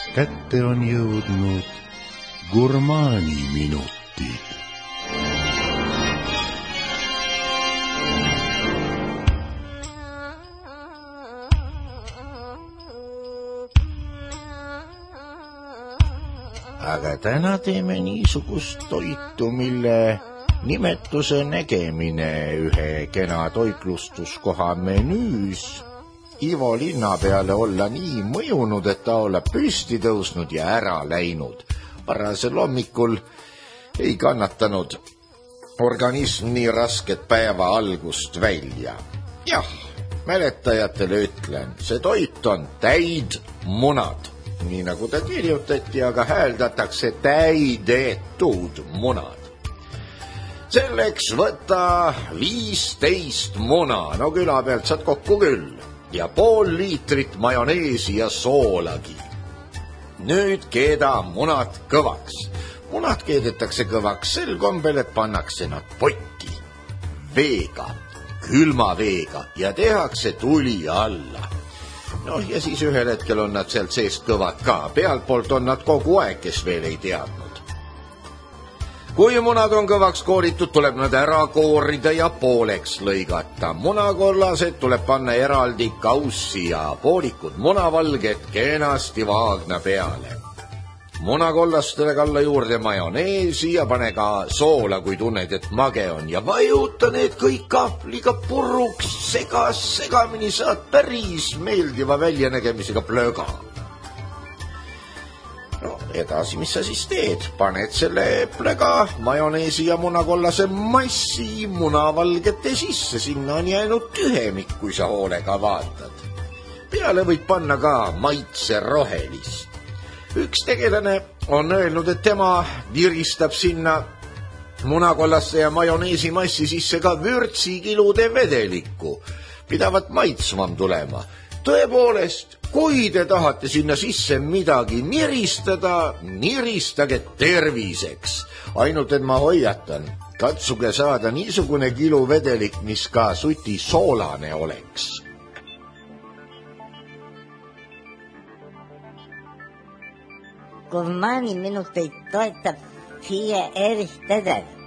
Kätte on jõudnud gurmaani minutid. Aga täna teeme niisugust toitu, mille nimetuse nägemine ühe kena toitlustuskoha menüüs Ivo linna peale olla nii mõjunud, et ta olla püsti tõusnud ja ära läinud. Varasel hommikul ei kannatanud organism nii rasket päeva algust välja. Jah, mäletajatele ütlen, see toit on täidmunad. Nii nagu ta kirjutati, aga hääldatakse täidetud munad. Selleks võta 15 muna, no küla pealt saad kokku küll, ja pool liitrit majoneesi ja soolagi. Nüüd keeda munad kõvaks. Munad keedetakse kõvaks sel kombel, et pannakse nad potti veega, külma veega ja tehakse tuli alla. No ja siis ühel hetkel on nad sealt seest kõvad ka. Pealtpoolt on nad kogu aeg, kes veel ei teadnud. Kui munad on kõvaks kooritud, tuleb nad ära koorida ja pooleks lõigata. Munakollased tuleb panna eraldi kaussi ja poolikud munavalged kenasti vaagna peale. Munakollastele kalla juurde majoneesi ja pane ka soola, kui tunned, et mage on, ja vajuta need kõik kahvliga puruks, segamini saad päris meeldiva väljanägemisega plöga. No edasi, mis sa siis teed? Paned selle plöga, majoneesi ja munakollase massi munavalgete sisse, sinna on jäänud tühemik, kui sa hoolega vaatad. Peale võid panna ka maitse rohelist. Üks tegelane on öelnud, et tema viristab sinna munakollaste ja majoneesi massi sisse ka vürtsikilude vedelikku. Pidavat maitsvam tulema. Tõepoolest, kui te tahate sinna sisse midagi niristada, niristage terviseks. Ainult, et ma hoiatan, katsuge saada niisugune kilu vedelik, mis ka suti soolane oleks. Gurmaani minuteid toetab FIE Erich Teder.